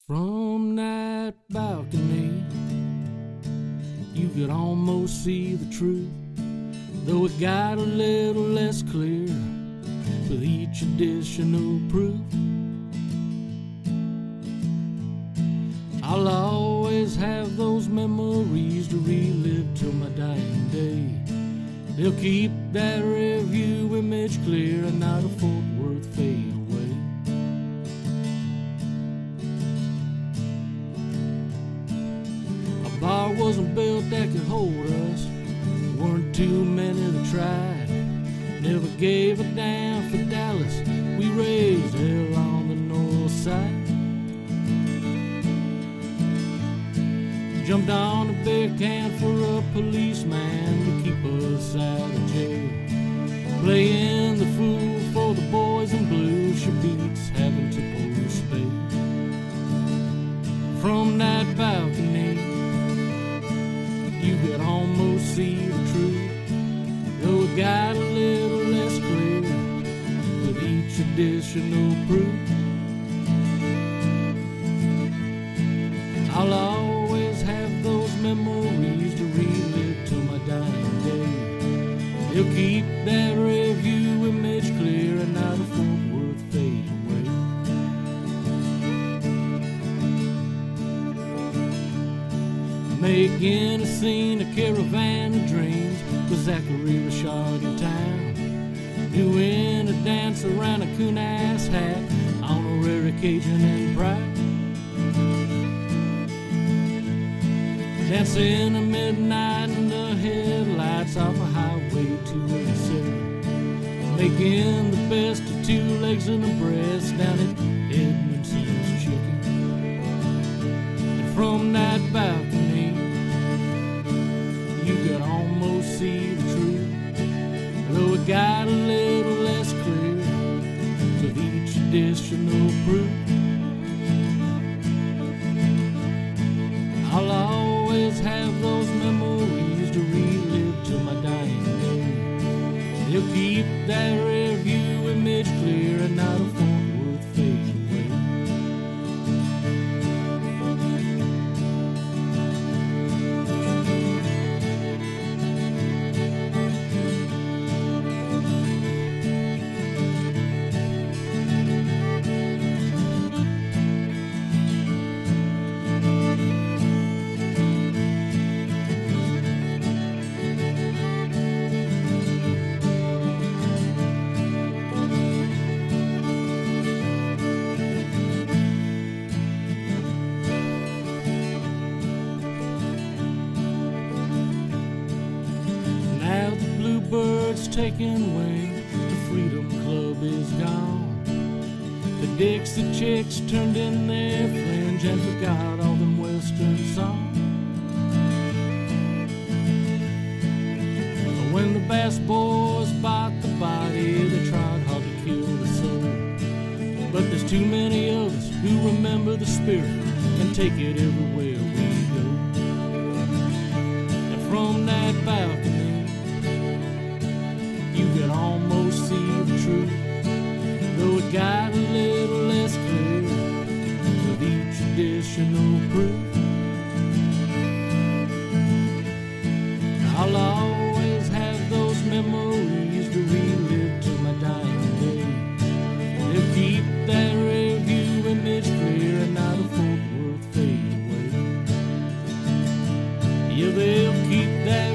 From that balcony, you could almost see the truth, though it got a little less clear with each additional proof. I'll always have those memories to relive till my dying day. They'll keep that review image clear and not a Fort Worth fade away. A bar wasn't built that could hold us. Weren't too many that tried. Never gave a damn for Dallas. We raised hell on the north side. Jumped on a beer can for a policeman to keep us out of jail. Playing the fool for the boys in blue sure beats having to post bail. From that balcony, you could almost see the truth, though it got a little less clear with each additional proof. I'll always have those memories to relive till my dying day. They'll keep that review image clear and not a Fort Worth fade away. Making a scene, a caravan of dreams with Zachary Richard in town, doing a dance around a coon-ass hat, honorary Cajun and pride. Dancing at midnight in the headlights off a Highway 287, making the best of two legs and a breast down at Edmondson's Chicken. And from that balcony, you could almost see the truth, though it got a little less clear with each additional proof. I'll always have those memories to relive till my dying day. They'll keep that review image clear and not a Fort Worth fade away. Birds taking wing, the Freedom Club is gone. The Dixie Chicks turned in their fringe and forgot all them Western songs. When the Bass Boys bought the body, they tried hard to kill the soul. But there's too many of us who remember the spirit and take it everywhere we go. And from that balcony, you could almost see the truth, though it got a little less clear with each additional proof. I'll always have those memories to relive till my dying day. They'll keep that review image clear and not a Fort Worth fade away. Yeah, they'll keep that